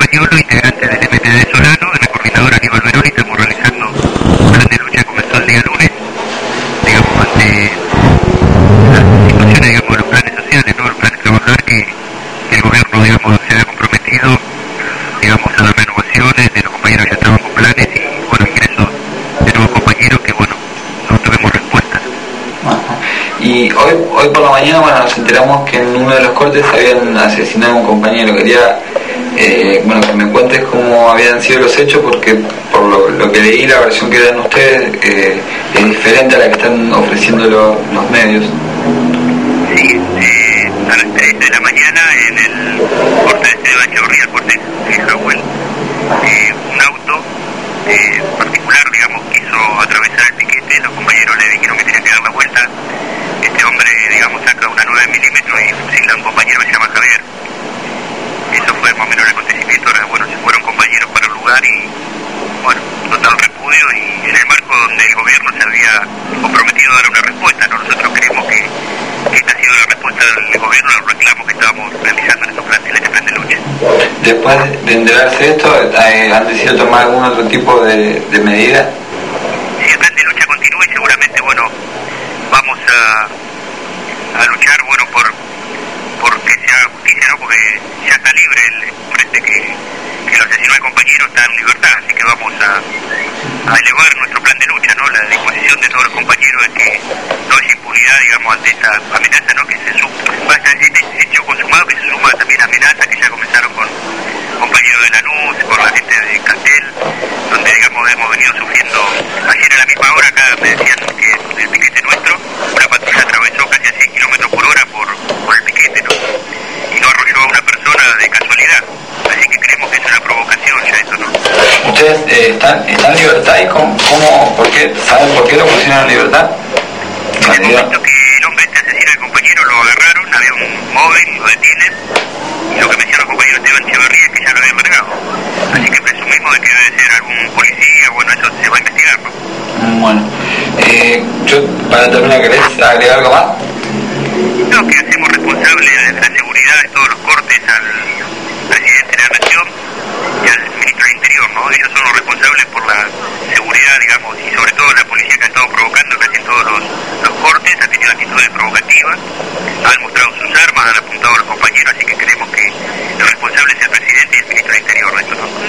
Campagnolo, integrante del MTD Solano, en la coordinadora Aníbal Veroni, estamos realizando un plan de lucha que comenzó el día lunes, digamos, ante las situaciones, digamos, de los planes sociales, ¿no? El plan de trabajar que el gobierno, digamos, se había comprometido, digamos, a dar renovaciones de los compañeros que ya estaban con planes y, bueno, ingresos de nuevos compañeros que, bueno, no tuvimos respuestas. Y hoy por la mañana, bueno, nos enteramos que en uno de los cortes habían asesinado a un compañero. Quería, bueno, que me cuentes cómo habían sido los hechos, porque por lo que leí, la versión que dan ustedes es diferente a la que están ofreciendo los medios. Sí, a las 3 de la mañana en el corte de Esteban Echeverría, el corte de Jahuel, un auto particular, digamos, quiso atravesar el piquete. Los compañeros le dijeron que tenían que dar la vuelta. Este hombre, digamos, saca una 9 milímetros y fusila a un compañero que se llama Javier. Eso fue más o menos el acontecimiento. Ahora, bueno, se fueron compañeros para el lugar y, bueno, total repudio, y en el marco donde el gobierno se había comprometido a dar una respuesta, ¿no? Nosotros creemos que esta ha sido la respuesta del gobierno a los reclamos que estábamos realizando en este plan de lucha. Después de enterarse de esto, ¿han decidido tomar algún otro tipo de medida? Sí, el plan de lucha continúa y seguramente, bueno, vamos a luchar, bueno, porque se haga justicia, ¿no? Porque ya está libre el frente que lo asesinó al compañero, está en libertad, así que vamos a elevar nuestro plan de lucha, ¿no? La disposición de todos los compañeros es que no haya impunidad, digamos, ante esta amenaza, ¿no? Que se suma, este hecho consumado, que se suma también amenazas que ya comenzaron con compañeros de Lanús, con la gente de Castel, donde, digamos, hemos venido sufriendo. Ayer a la misma hora acá me decían que el piquete nuestro, una patrulla atravesó casi a 100 kilómetros por hora por el piquete, ¿no? Y no arrolló a una persona de casualidad. Así que creemos que es una provocación ya eso, ¿no? ¿Ustedes están en libertad y saben por qué lo pusieron en libertad? En el momento que el hombre este asesina al compañero, lo agarraron, había un móvil, lo detienen, y lo que me decían los compañeros Esteban Echeverría es que ya lo habían largado. Así que presumimos de que debe ser algún policía, bueno, eso se va a investigar, ¿no? Bueno, yo para terminar, ¿querés agregar algo más? No, que hacemos responsable de la seguridad de todos los cortes al presidente de la Nación y al ministro del Interior, ¿no? Ellos son los responsables por la seguridad, digamos, y sobre todo la policía que ha estado provocando casi en todos los cortes, ha tenido actitudes provocativas, han mostrado sus armas, han apuntado a los compañeros, así que creemos que el responsable es el presidente y el ministro del Interior de esto, ¿no?